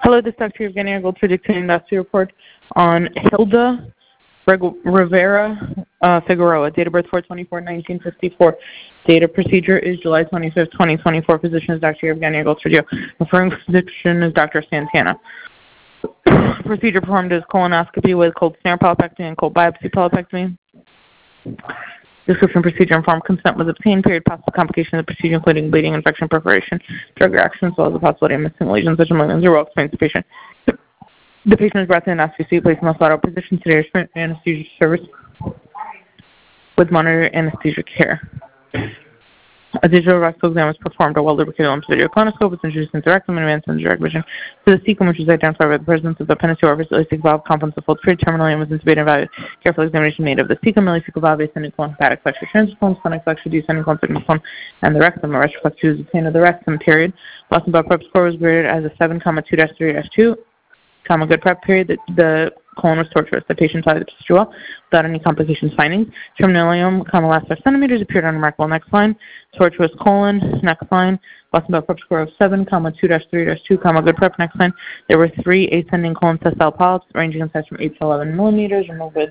Hello, this is Dr. Evgenia Goldford dictating the osteoporosis report on Hilda Rivera Figueroa, date of birth 4/24/1954. Date of procedure is July 25th, 2024. Physician is Dr. Evgenia Goldford. Referring physician is Dr. Santana. Procedure performed is colonoscopy with cold snare polypectomy and cold biopsy polypectomy. Description, procedure, informed consent was obtained. Period. Possible complications of the procedure, including bleeding, infection, perforation, drug reactions, as well as the possibility of missing lesions such as malignancy. Well explains the patient. The patient is brought in an SVC, placed in the lateral position, sedated anesthesia service with monitor anesthesia care. A digital rectal exam was performed. A well-lubricated lumps video colonoscope was introduced into the rectum and advanced into direct vision to the cecum, which was identified by the presence of the appendiceal orifice, ileocecal valve, confluence of fold free terminally, and was intubated and evaluated. Careful examination made of the cecum, ileocecal valve, ascending colon, hepatic flexure, transverse splenic flexure, descending colon, sigmoid colon, and the rectum. A retroflex was obtained of the rectum. Period. Boston blood prep score was graded as a 7,2-3-2. Good prep period. The colon was tortuous. The patient tolerated the procedure well without any complications findings. Terminalium, last 5 centimeters, appeared unremarkable. Next line. Tortuous colon. Next line. Boston blood prep score of 7,2-3-2. Good prep. Next line. There were 3 ascending colon sessile polyps ranging in size from 8 to 11 millimeters. Removed with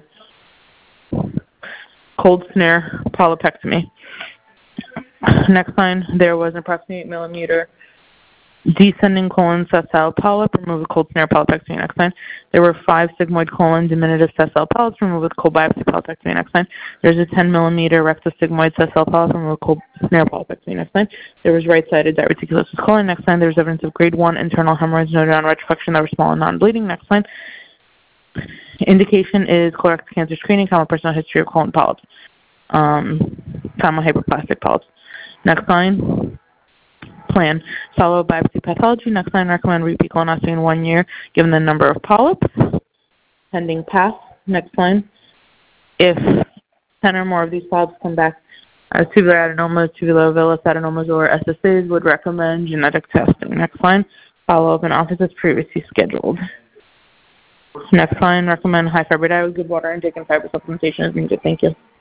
cold snare polypectomy. Next line. There was an approximately 8 millimeter descending colon sessile polyp removed with cold snare polypectomy. Next line. There were 5 sigmoid colon diminutive sessile polyps removed with cold biopsy polypectomy. Next line. There's a 10 millimeter rectosigmoid sessile polyp removed with cold snare polypectomy. Next line. There was right-sided diverticulosis colon. Next line. There was evidence of grade 1 internal hemorrhoids noted on retroflexion that were small and non-bleeding. Next line. Indication is colorectal cancer screening, personal history of colon polyps, hyperplastic polyps. Next line. Plan. Follow biopsy pathology. Next line. Recommend repeat colonoscopy in 1 year given the number of polyps. Pending pass. Next line. If 10 or more of these polyps come back as tubular adenomas, tubulovillous adenomas, or SSAs, would recommend genetic testing. Next line. Follow up in office as previously scheduled. Next line. Recommend high fiber diet with good water intake and fiber supplementation as needed. Thank you.